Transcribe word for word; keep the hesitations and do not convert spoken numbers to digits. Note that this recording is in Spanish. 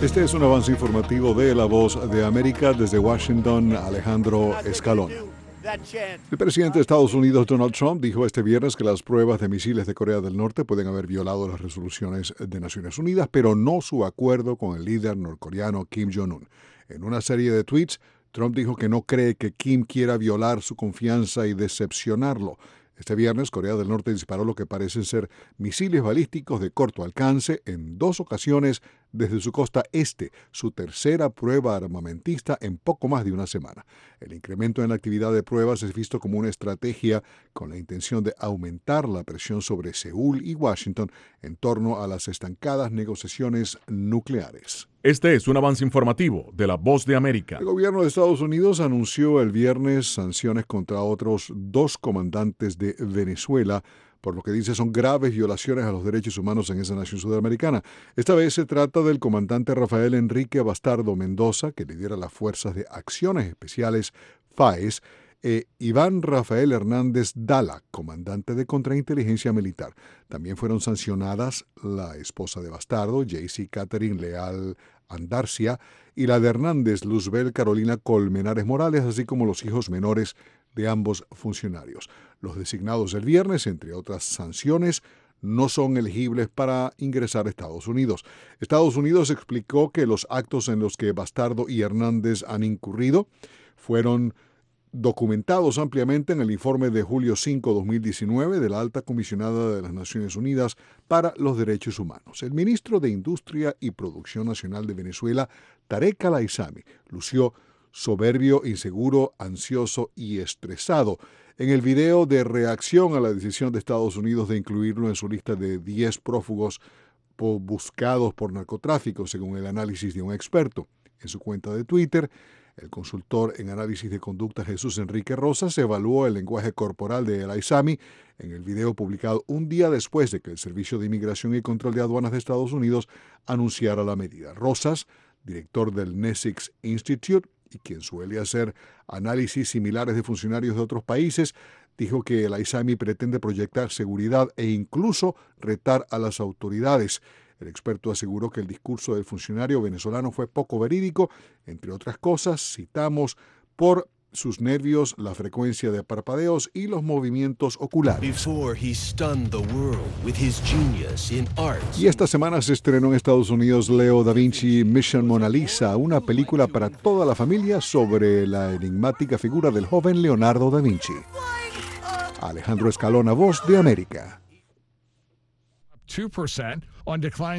Este es un avance informativo de La Voz de América. Desde Washington, Alejandro Escalona. El presidente de Estados Unidos, Donald Trump, dijo este viernes que las pruebas de misiles de Corea del Norte pueden haber violado las resoluciones de Naciones Unidas, pero no su acuerdo con el líder norcoreano Kim Jong-un. En una serie de tweets, Trump dijo que no cree que Kim quiera violar su confianza y decepcionarlo. Este viernes, Corea del Norte disparó lo que parecen ser misiles balísticos de corto alcance en dos ocasiones desde su costa este, su tercera prueba armamentista en poco más de una semana. El incremento en la actividad de pruebas es visto como una estrategia con la intención de aumentar la presión sobre Seúl y Washington en torno a las estancadas negociaciones nucleares. Este es un avance informativo de La Voz de América. El gobierno de Estados Unidos anunció el viernes sanciones contra otros dos comandantes de Venezuela, por lo que dice son graves violaciones a los derechos humanos en esa nación sudamericana. Esta vez se trata del comandante Rafael Enrique Bastardo Mendoza, que lidera las Fuerzas de Acciones Especiales FAES, e Iván Rafael Hernández Dala, comandante de Contrainteligencia Militar. También fueron sancionadas la esposa de Bastardo, Jaycee Catherine Leal Andarcia, y la de Hernández, Luzbel Carolina Colmenares Morales, así como los hijos menores de ambos funcionarios. Los designados el viernes, entre otras sanciones, no son elegibles para ingresar a Estados Unidos. Estados Unidos explicó que los actos en los que Bastardo y Hernández han incurrido fueron documentados ampliamente en el informe de julio cinco de dos mil diecinueve de la Alta Comisionada de las Naciones Unidas para los Derechos Humanos. El ministro de Industria y Producción Nacional de Venezuela, Tarek Al-Aissami, lució soberbio, inseguro, ansioso y estresado en el video de reacción a la decisión de Estados Unidos de incluirlo en su lista de diez prófugos buscados por narcotráfico, según el análisis de un experto. En su cuenta de Twitter, el consultor en análisis de conducta Jesús Enrique Rosas evaluó el lenguaje corporal de Al-Aissami en el video publicado un día después de que el Servicio de Inmigración y Control de Aduanas de Estados Unidos anunciara la medida. Rosas, director del Nesix Institute, y quien suele hacer análisis similares de funcionarios de otros países, dijo que Al-Aissami pretende proyectar seguridad e incluso retar a las autoridades. El experto aseguró que el discurso del funcionario venezolano fue poco verídico, entre otras cosas, citamos, por sus nervios, la frecuencia de parpadeos y los movimientos oculares. Y esta semana se estrenó en Estados Unidos Leo da Vinci Mission Mona Lisa, una película para toda la familia sobre la enigmática figura del joven Leonardo da Vinci. Alejandro Escalona, Voz de América. two percent on decline